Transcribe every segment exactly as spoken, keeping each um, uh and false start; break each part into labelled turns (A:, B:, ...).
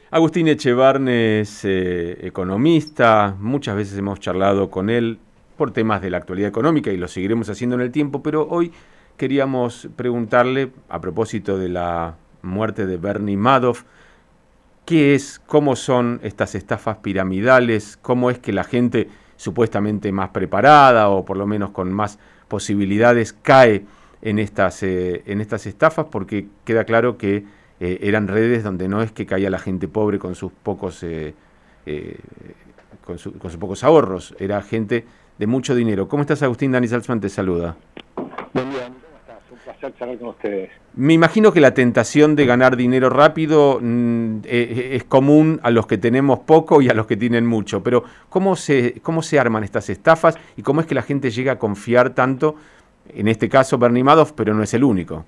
A: Agustín Echevarne es eh, economista, muchas veces hemos charlado con él por temas de la actualidad económica y lo seguiremos haciendo en el tiempo, pero hoy queríamos preguntarle, a propósito de la muerte de Bernie Madoff, ¿qué es, cómo son estas estafas piramidales? ¿Cómo es que la gente supuestamente más preparada o por lo menos con más posibilidades cae en estas, eh, en estas estafas? Porque queda claro que eh, eran redes donde no es que caía la gente pobre con sus pocos, eh, eh, con, su, con sus pocos ahorros, era gente de mucho dinero. ¿Cómo estás, Agustín? Dani Salzman te saluda.
B: Buen día, ¿cómo estás? Un placer charlar con ustedes.
A: Me imagino que la tentación de ganar dinero rápido mmm, eh, es común a los que tenemos poco y a los que tienen mucho, pero ¿cómo se, cómo se arman estas estafas y cómo es que la gente llega a confiar tanto, en este caso Bernie Madoff, pero no es el único?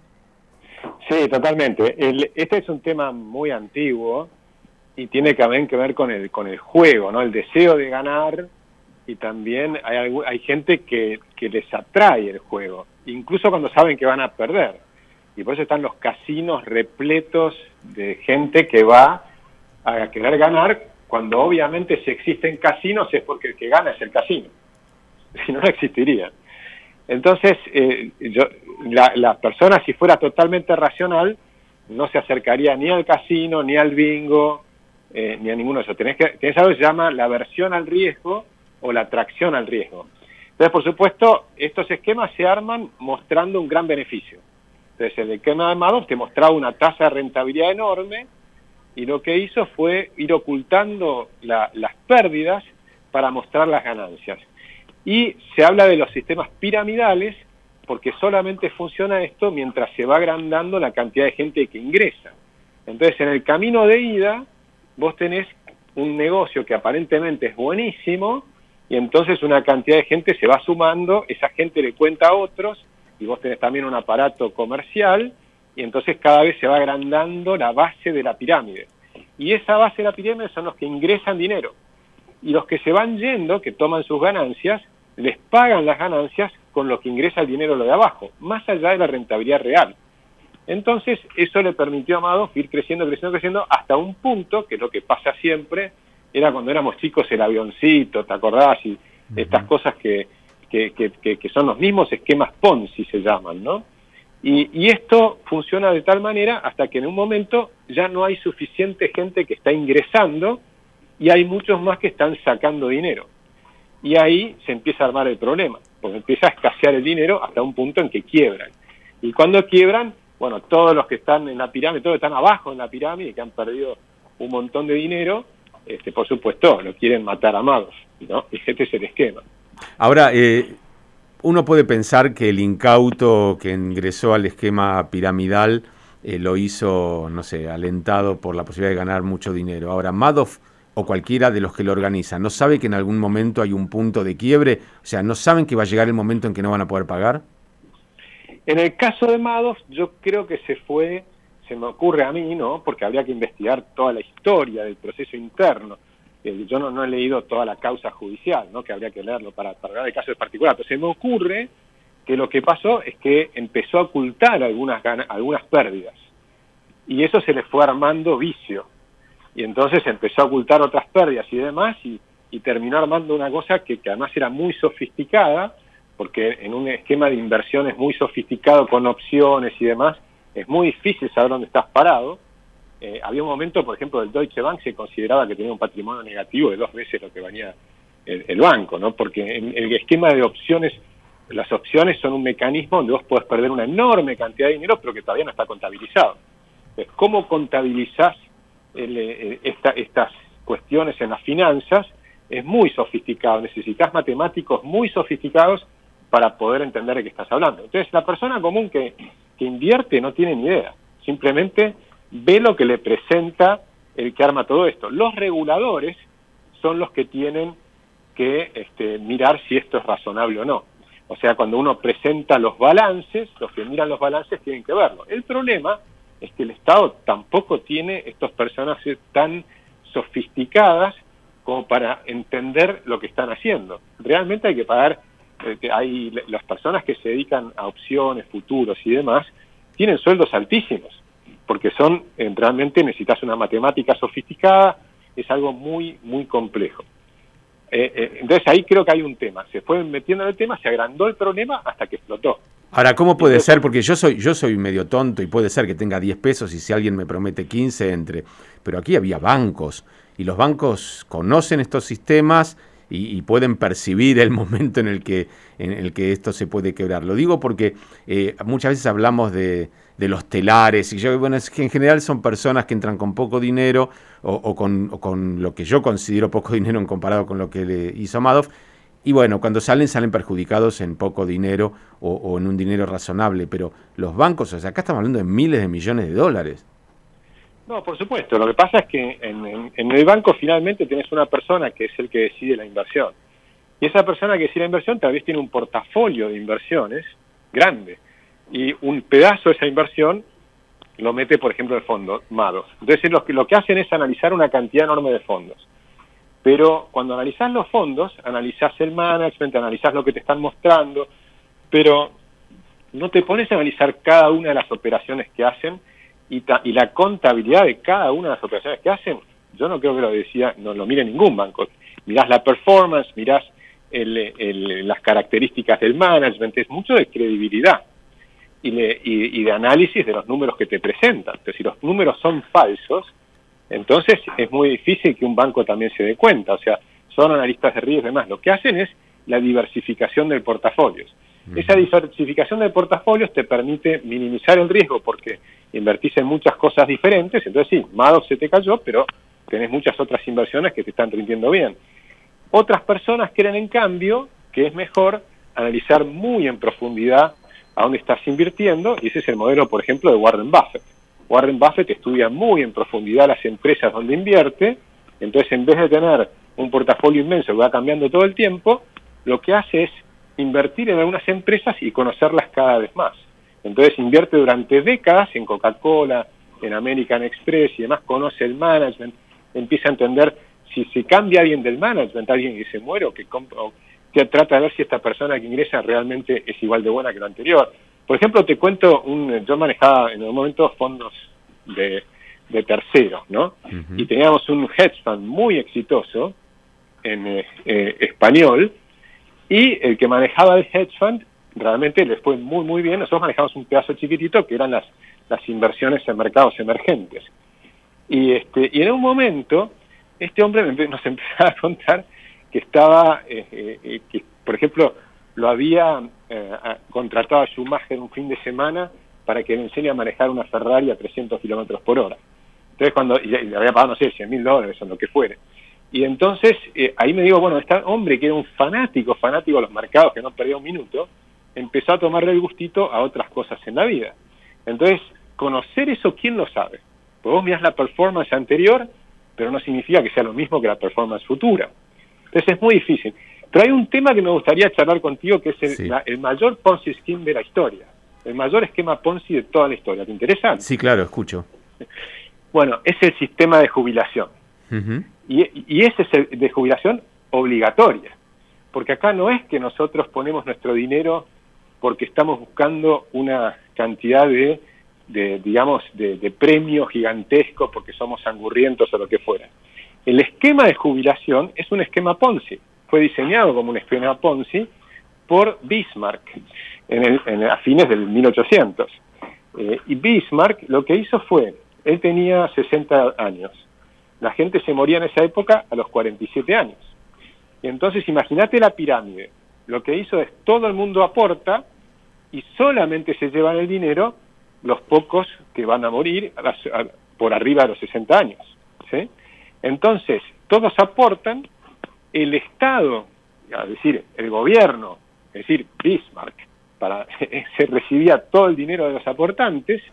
B: Sí, totalmente. El, este es un tema muy antiguo y tiene también que ver con el, con el juego, ¿no? El deseo de ganar, y también hay, hay gente que, que les atrae el juego, incluso cuando saben que van a perder. Y por eso están los casinos repletos de gente que va a querer ganar, cuando obviamente si existen casinos es porque el que gana es el casino. Si no, no existiría. Entonces, eh, yo, la, la persona, si fuera totalmente racional, no se acercaría ni al casino, ni al bingo, eh, ni a ninguno de esos. Tenés, que, tenés algo que se llama la aversión al riesgo o la atracción al riesgo. Entonces, por supuesto, estos esquemas se arman mostrando un gran beneficio. Entonces, el esquema de Madoff te mostraba una tasa de rentabilidad enorme, y lo que hizo fue ir ocultando la, las pérdidas para mostrar las ganancias. Y se habla de los sistemas piramidales porque solamente funciona esto mientras se va agrandando la cantidad de gente que ingresa. Entonces, en el camino de ida, vos tenés un negocio que aparentemente es buenísimo, y entonces una cantidad de gente se va sumando, esa gente le cuenta a otros, y vos tenés también un aparato comercial, y entonces cada vez se va agrandando la base de la pirámide. Y esa base de la pirámide son los que ingresan dinero. Y los que se van yendo, que toman sus ganancias, les pagan las ganancias con lo que ingresa el dinero lo de abajo, más allá de la rentabilidad real. Entonces, eso le permitió a Madoff ir creciendo, creciendo, creciendo, hasta un punto, que es lo que pasa siempre, era cuando éramos chicos el avioncito, ¿te acordás? Y uh-huh. Estas cosas que, que, que, que, que son los mismos esquemas Ponzi se llaman, ¿no? Y, y esto funciona de tal manera hasta que en un momento ya no hay suficiente gente que está ingresando, y hay muchos más que están sacando dinero. Y ahí se empieza a armar el problema, porque empieza a escasear el dinero hasta un punto en que quiebran. Y cuando quiebran, bueno, todos los que están en la pirámide, todos los que están abajo en la pirámide, que han perdido un montón de dinero, este, por supuesto, lo quieren matar a Madoff, ¿no? Y este es el esquema.
A: Ahora, eh, uno puede pensar que el incauto que ingresó al esquema piramidal eh, lo hizo, no sé, alentado por la posibilidad de ganar mucho dinero. Ahora, Madoff o cualquiera de los que lo organizan, ¿no sabe que en algún momento hay un punto de quiebre? O sea, ¿no saben que va a llegar el momento en que no van a poder pagar?
B: En el caso de Madoff, yo creo que se fue, se me ocurre a mí, ¿no? Porque habría que investigar toda la historia del proceso interno. Eh, yo no, no he leído toda la causa judicial, ¿no? Que habría que leerlo para, para hablar de casos particulares. Pero se me ocurre que lo que pasó es que empezó a ocultar algunas, algunas pérdidas. Y eso se le fue armando vicio. Y entonces empezó a ocultar otras pérdidas y demás, y, y terminó armando una cosa que, que además era muy sofisticada, porque en un esquema de inversiones muy sofisticado, con opciones y demás, es muy difícil saber dónde estás parado. Eh, había un momento, por ejemplo, del Deutsche Bank se consideraba que tenía un patrimonio negativo de dos veces lo que venía el, el banco, ¿no? Porque en el esquema de opciones, las opciones son un mecanismo donde vos podés perder una enorme cantidad de dinero, pero que todavía no está contabilizado. Entonces, ¿cómo contabilizás El, el, esta, estas cuestiones en las finanzas? Es muy sofisticado, necesitas matemáticos muy sofisticados para poder entender de qué estás hablando. Entonces, la persona común que, que invierte no tiene ni idea, simplemente ve lo que le presenta el que arma todo esto. Los reguladores son los que tienen que este, mirar si esto es razonable o no. O sea, cuando uno presenta los balances, los que miran los balances tienen que verlo. El problema es que el Estado tampoco tiene estos personajes tan sofisticadas como para entender lo que están haciendo. Realmente hay que pagar, eh, hay las personas que se dedican a opciones, futuros y demás, tienen sueldos altísimos. porque son, eh, realmente necesitas una matemática sofisticada, es algo muy, muy complejo. Eh, eh, entonces ahí creo que hay un tema, se fue metiendo en el tema, se agrandó el problema hasta que explotó.
A: Ahora, ¿cómo puede entonces, ser? Porque yo soy yo soy medio tonto y puede ser que tenga diez pesos y si alguien me promete quince entre. Pero aquí había bancos y los bancos conocen estos sistemas y, y pueden percibir el momento en el que en el que esto se puede quebrar. Lo digo porque eh, muchas veces hablamos de, de los telares y yo, bueno, es que en general son personas que entran con poco dinero o, o, con, o con lo que yo considero poco dinero en comparado con lo que le hizo Madoff. Y bueno, cuando salen, salen perjudicados en poco dinero o, o en un dinero razonable, pero los bancos, o sea, acá estamos hablando de miles de millones de dólares.
B: No, por supuesto, lo que pasa es que en, en, en el banco finalmente tenés una persona que es el que decide la inversión. Y esa persona que decide la inversión tal vez tiene un portafolio de inversiones grande. Y un pedazo de esa inversión lo mete, por ejemplo, el fondo Madoff. Entonces lo que, lo que hacen es analizar una cantidad enorme de fondos. Pero cuando analizás los fondos, analizás el management, analizás lo que te están mostrando, pero no te pones a analizar cada una de las operaciones que hacen y, ta, y la contabilidad de cada una de las operaciones que hacen. Yo no creo que lo decía, no lo mire ningún banco. Mirás la performance, mirás el, el, las características del management, es mucho de credibilidad y, le, y, y de análisis de los números que te presentan. Entonces, si los números son falsos, entonces es muy difícil que un banco también se dé cuenta, o sea, son analistas de riesgo y demás. Lo que hacen es la diversificación del portafolio. Uh-huh. Esa diversificación del portafolio te permite minimizar el riesgo porque invertís en muchas cosas diferentes, entonces sí, Madoff se te cayó, pero tenés muchas otras inversiones que te están rindiendo bien. Otras personas creen, en cambio, que es mejor analizar muy en profundidad a dónde estás invirtiendo, y ese es el modelo, por ejemplo, de Warren Buffett. Warren Buffett estudia muy en profundidad las empresas donde invierte, entonces en vez de tener un portafolio inmenso que va cambiando todo el tiempo, lo que hace es invertir en algunas empresas y conocerlas cada vez más. Entonces invierte durante décadas en Coca-Cola, en American Express y demás, conoce el management, empieza a entender si se cambia alguien del management, alguien que se muere o que, o que trata de ver si esta persona que ingresa realmente es igual de buena que la anterior. Por ejemplo, te cuento, un, yo manejaba en un momento fondos de, de terceros, ¿no? Uh-huh. Y teníamos un hedge fund muy exitoso en eh, eh, español, y el que manejaba el hedge fund realmente les fue muy, muy bien. Nosotros manejamos un pedazo chiquitito que eran las, las inversiones en mercados emergentes. Y, este, y en un momento, este hombre nos empezaba a contar que estaba, eh, eh, que por ejemplo, lo había eh, contratado a Schumacher un fin de semana para que le enseñe a manejar una Ferrari a trescientos kilómetros por hora. Entonces, cuando y le había pagado, no sé, cien mil dólares o lo que fuere. Y entonces, eh, ahí me digo, bueno, este hombre que era un fanático, fanático de los mercados, que no perdía un minuto, empezó a tomarle el gustito a otras cosas en la vida. Entonces, conocer eso, ¿quién lo sabe? Pues vos mirás la performance anterior, pero no significa que sea lo mismo que la performance futura. Entonces es muy difícil. Pero hay un tema que me gustaría charlar contigo, que es el, sí. la, el mayor Ponzi Scheme de la historia. El mayor esquema Ponzi de toda la historia. ¿Te interesa?
A: Sí, claro, escucho.
B: Bueno, es el sistema de jubilación. Uh-huh. Y, y ese es el de jubilación obligatoria. Porque acá no es que nosotros ponemos nuestro dinero porque estamos buscando una cantidad de, de digamos, de, de premios gigantescos porque somos angurrientos o lo que fuera. El esquema de jubilación es un esquema Ponzi. Fue diseñado como un esquema Ponzi por Bismarck en el, en, a fines del mil ochocientos. Eh, y Bismarck lo que hizo fue, él tenía sesenta años. La gente se moría en esa época a los cuarenta y siete años. Y entonces imagínate la pirámide. Lo que hizo es todo el mundo aporta y solamente se llevan el dinero los pocos que van a morir a las, a, por arriba de los sesenta años. ¿Sí? Entonces, todos aportan, el Estado, es decir, el gobierno, es decir, Bismarck, para, se recibía todo el dinero de los aportantes,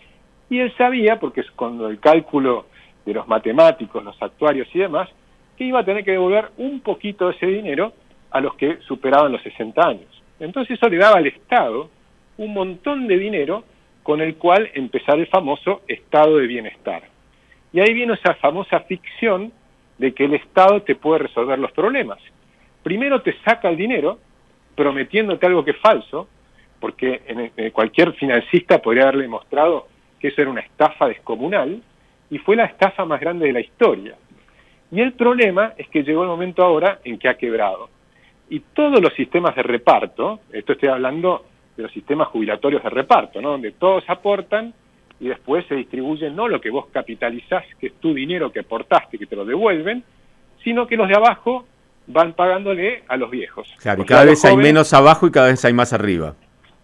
B: y él sabía, porque es con el cálculo de los matemáticos, los actuarios y demás, que iba a tener que devolver un poquito de ese dinero a los que superaban los sesenta años. Entonces eso le daba al Estado un montón de dinero con el cual empezar el famoso estado de bienestar. Y ahí vino esa famosa ficción de que el Estado te puede resolver los problemas. Primero te saca el dinero, prometiéndote algo que es falso, porque en, en cualquier financista podría haberle mostrado que eso era una estafa descomunal, y fue la estafa más grande de la historia. Y el problema es que llegó el momento ahora en que ha quebrado. Y todos los sistemas de reparto, esto estoy hablando de los sistemas jubilatorios de reparto, ¿no? Donde todos aportan y después se distribuye no lo que vos capitalizás, que es tu dinero que aportaste, que te lo devuelven, sino que los de abajo van pagándole a los viejos.
A: Claro, y cada vez hay menos abajo y cada vez hay más arriba.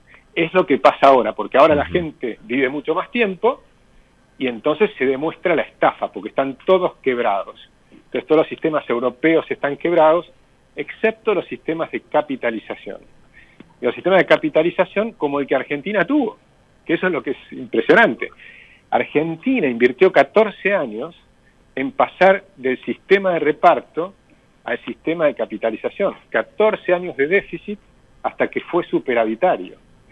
B: Es lo que pasa ahora, porque ahora
A: Uh-huh.
B: la gente vive mucho más tiempo y entonces se demuestra la estafa, porque están todos quebrados. Entonces todos los sistemas europeos están quebrados, excepto los sistemas de capitalización. Y los sistemas de capitalización como el que Argentina tuvo, que eso es lo que es impresionante. Argentina invirtió catorce años en pasar del sistema de reparto al sistema de capitalización. catorce años de déficit hasta que fue superavitario.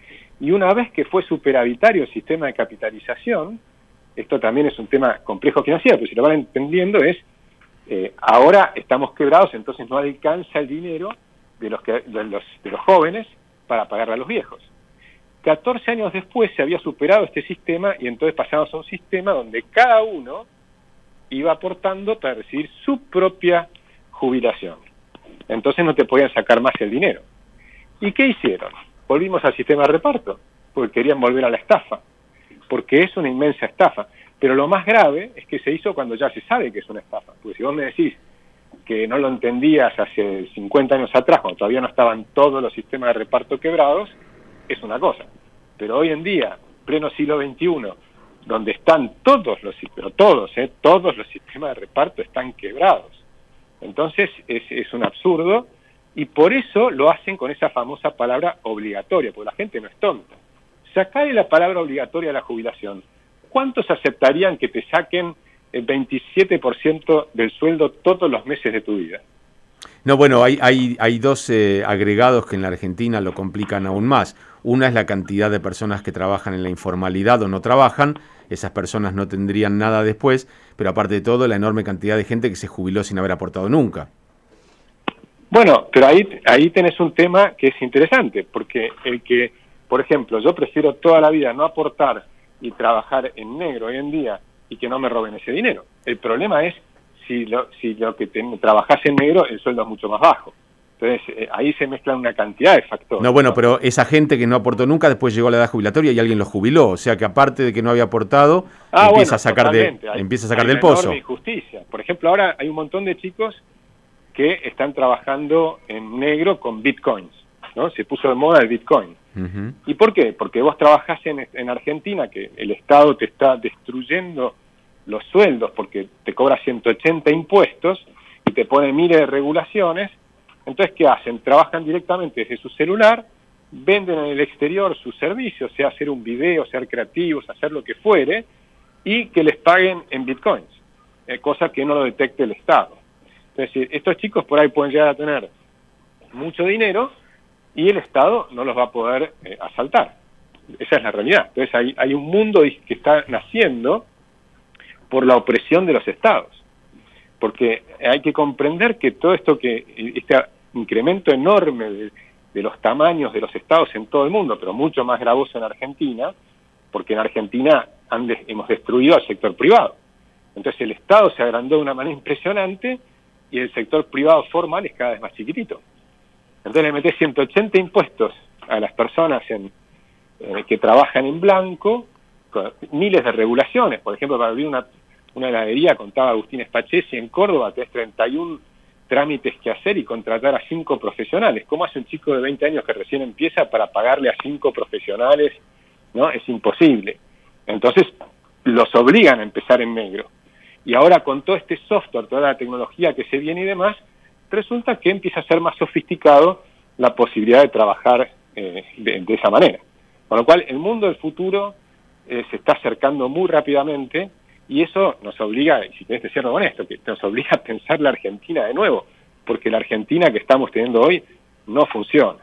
B: Y una vez que fue superavitario el sistema de capitalización, esto también es un tema complejo financiero, pero si lo van entendiendo es, eh, ahora estamos quebrados, entonces no alcanza el dinero de los, que, de los, de los jóvenes para pagarle a los viejos. catorce años después se había superado este sistema y entonces pasamos a un sistema donde cada uno iba aportando para recibir su propia jubilación. Entonces no te podían sacar más el dinero. ¿Y qué hicieron? Volvimos al sistema de reparto, porque querían volver a la estafa, porque es una inmensa estafa. Pero lo más grave es que se hizo cuando ya se sabe que es una estafa. Porque si vos me decís que no lo entendías hace cincuenta años atrás, cuando todavía no estaban todos los sistemas de reparto quebrados, es una cosa. Pero hoy en día, pleno siglo veintiuno, donde están todos los, pero todos, eh, todos los sistemas de reparto están quebrados. Entonces es, es un absurdo, y por eso lo hacen con esa famosa palabra obligatoria, porque la gente no es tonta. Sacale la palabra obligatoria a la jubilación. ¿Cuántos aceptarían que te saquen el veintisiete por ciento del sueldo todos los meses de tu vida?
A: No, bueno, hay, hay, hay dos eh, agregados que en la Argentina lo complican aún más. Una es la cantidad de personas que trabajan en la informalidad o no trabajan. Esas personas no tendrían nada después, pero aparte de todo, la enorme cantidad de gente que se jubiló sin haber aportado nunca.
B: Bueno, pero ahí, ahí tenés un tema que es interesante, porque el que, por ejemplo, yo prefiero toda la vida no aportar y trabajar en negro hoy en día y que no me roben ese dinero. El problema es si lo, si lo que te, trabajás en negro, el sueldo es mucho más bajo. Entonces, eh, ahí se mezclan una cantidad de factores.
A: No, bueno, ¿no? Pero esa gente que no aportó nunca, después llegó a la edad jubilatoria y alguien lo jubiló. O sea que aparte de que no había aportado,
B: ah,
A: empieza,
B: bueno,
A: a sacar de,
B: hay,
A: empieza a sacar
B: hay
A: del
B: una
A: pozo.
B: Enorme injusticia. Por ejemplo, ahora hay un montón de chicos que están trabajando en negro con bitcoins, ¿no? Se puso de moda el bitcoin.
A: Uh-huh.
B: ¿Y por qué? Porque vos trabajás en, en Argentina, que el Estado te está destruyendo los sueldos porque te cobra ciento ochenta impuestos y te pone miles de regulaciones. Entonces, ¿qué hacen? Trabajan directamente desde su celular, venden en el exterior sus servicios, sea hacer un video, ser creativos, hacer lo que fuere, y que les paguen en bitcoins, eh, cosa que no lo detecte el Estado. Es decir, estos chicos por ahí pueden llegar a tener mucho dinero y el Estado no los va a poder eh, asaltar. Esa es la realidad. Entonces hay, hay un mundo que está naciendo por la opresión de los Estados. Porque hay que comprender que todo esto que, este incremento enorme de, de los tamaños de los Estados en todo el mundo, pero mucho más gravoso en Argentina, porque en Argentina han de, hemos destruido al sector privado. Entonces el Estado se agrandó de una manera impresionante y el sector privado formal es cada vez más chiquitito. Entonces le metés ciento ochenta impuestos a las personas en, eh, que trabajan en blanco, con miles de regulaciones. Por ejemplo, para abrir una, una heladería, contaba Agustín Spachesi, en Córdoba tenés treinta y uno trámites que hacer y contratar a cinco profesionales. ¿Cómo hace un chico de veinte años que recién empieza para pagarle a cinco profesionales? ¿No? Es imposible. Entonces los obligan a empezar en negro. Y ahora con todo este software, toda la tecnología que se viene y demás, resulta que empieza a ser más sofisticado la posibilidad de trabajar eh, de, de esa manera. Con lo cual, el mundo del futuro eh, se está acercando muy rápidamente y eso nos obliga, y si tenés que ser honesto, que nos obliga a pensar la Argentina de nuevo, porque la Argentina que estamos teniendo hoy no funciona.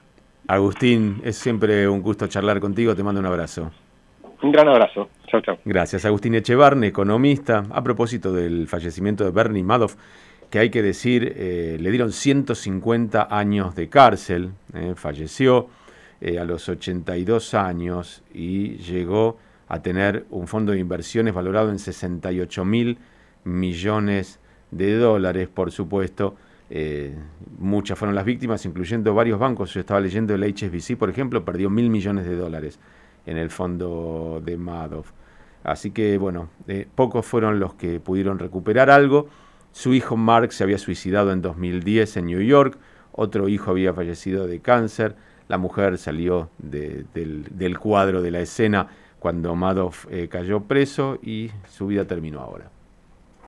A: Agustín, es siempre un gusto charlar contigo, te mando un abrazo.
B: Un gran abrazo. Chau, chau.
A: Gracias. Agustín Echevarne, economista. A propósito del fallecimiento de Bernie Madoff, que hay que decir, eh, le dieron ciento cincuenta años de cárcel, eh, falleció eh, a los ochenta y dos años y llegó a tener un fondo de inversiones valorado en sesenta y ocho mil millones de dólares, por supuesto. Eh, muchas fueron las víctimas, incluyendo varios bancos. Yo estaba leyendo el H S B C, por ejemplo, perdió mil millones de dólares en el fondo de Madoff. Así que, bueno, eh, pocos fueron los que pudieron recuperar algo. Su hijo Mark se había suicidado en dos mil diez en New York, otro hijo había fallecido de cáncer, la mujer salió de, del, del cuadro de la escena cuando Madoff eh, cayó preso y su vida terminó ahora.